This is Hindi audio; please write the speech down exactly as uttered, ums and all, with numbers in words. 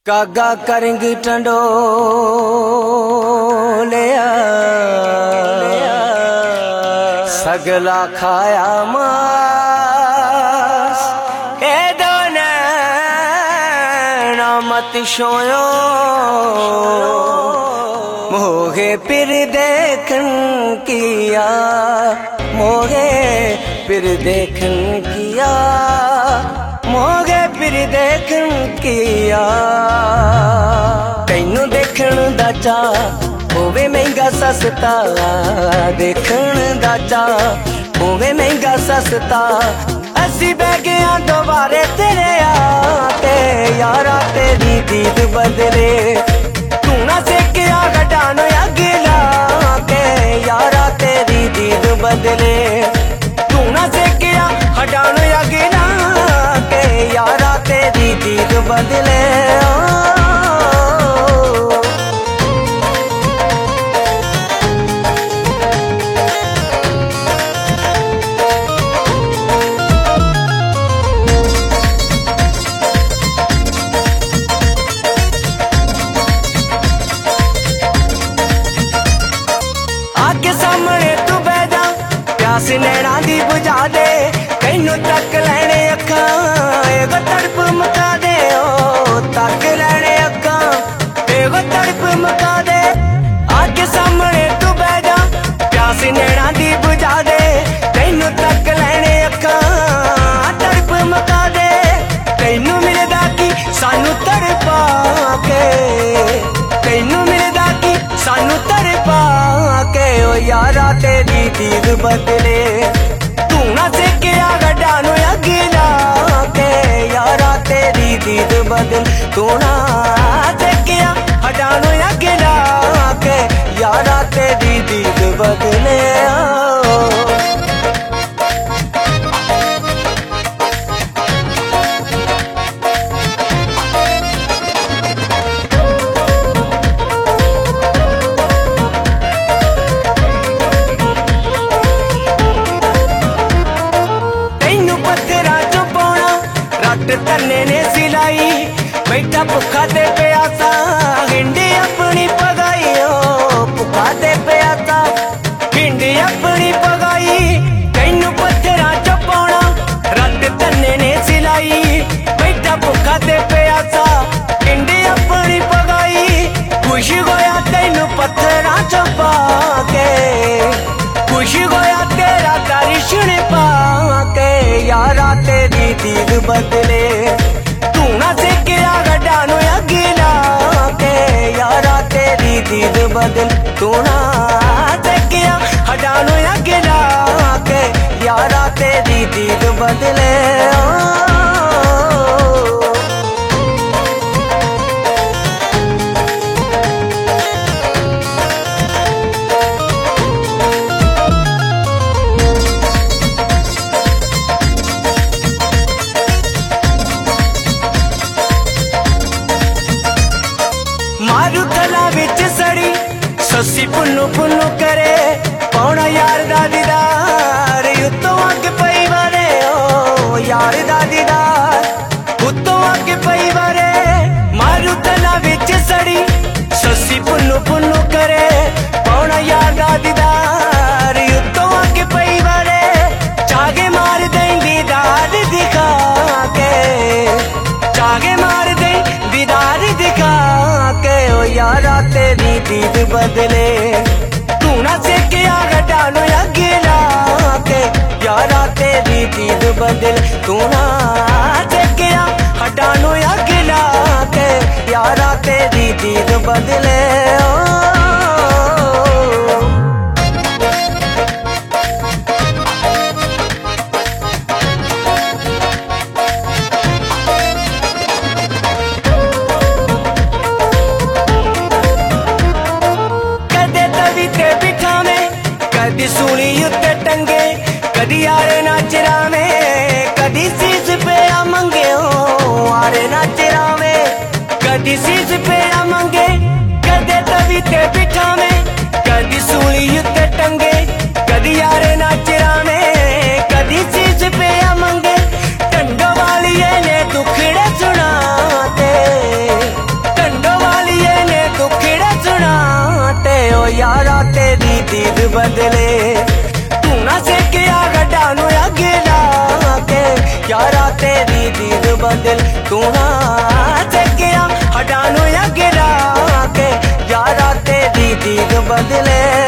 कागा करेंगी टंडोलिया सगला खाया मास ए दोनैना मत छोयो मोहे फिर देखन किया मोहे फिर देखन किया मोगे फिर देखन किया तैनू देखन दा चा होवे महंगा सस्ता देखन दा चा होवे महंगा सस्ता असी बह गया दोबारे तेरे आते यारा तेरी दीद बदले तू ना सेकिया घटानो या गिला के यारा तेरी दीद बदले तू ना सेकिया हटानो या गिला यारा तेरी दीद बदले आके सामने तू बह जा प्यास नैना दी बुझा दे कैनू तक लैने अखा एगो तड़प मुका दे ओ तक लैने अखा एगो तड़प मुका दे आके सामने तू बह जा प्यास नैना दी बुझा दे कैनू तक लैने अखा तड़प मुका दे कैनू मिलदा की सानू तड़पा के कैनू मिलदा की सानू तड़पा के ओ यारा तेरी दीद बदले तू ना सेकिया गड्डानू या गिला के यारा तेरी दीद बदल तू ना सेकिया हटानू या गिला के यारा तेरी दीद बदले तन्ने ने सिलाई बैठा भुखा ते प्यासा हिंडी अपनी पगाई ओ भुखा ते प्यासा हिंडी अपनी पगाई तैनू पत्थरा च पाउणा रट तन्ने ने सिलाई बैठा भुखा ते प्यासा हिंडी अपनी पगाई खुश होया तैनू पत्थरा च पाके खुश होया तेरा दर्शन पाके यारा तेरी दीद बदले तू ना सेकिया गड्डानू या गिला के यारा तेरी दीद बदल तू ना सेकिया हटानू या गिला के यारा तेरी दीद बदले मारू तला विच सड़ी ससी पुन्नू पुन्नू करे पौना यार दा दीदार उत्तों अग पई बारे ओ यार दा दीदार उत्तों अग पई बारे मारू तला विच सड़ी ससी पुन्नू पुन्नू करे पौना यार दा दीदार उत्तों अग पई बारे चागे मार दें दीदार दिखा के चागे मार दें दीदार दिखा के ओ यारा तेरी दीद बदले तू ना सेकिया गड्डानू या गिला के यारा तेरी दीद बदले तू ना सेकिया हटानू या गिला के यारा तेरी दीद बदले कदी सूली उत्ते टंगे कदी आरे नाचरा में कदी सीस पे मंगे हो आरे नाचरा में बदले। तू ना सेकिया गड्डा नु अगे लाके यारा तेरी दीद बदल। तू ना सेकिया हड्डा नु अगे लाके यारा तेरी दीद बदले।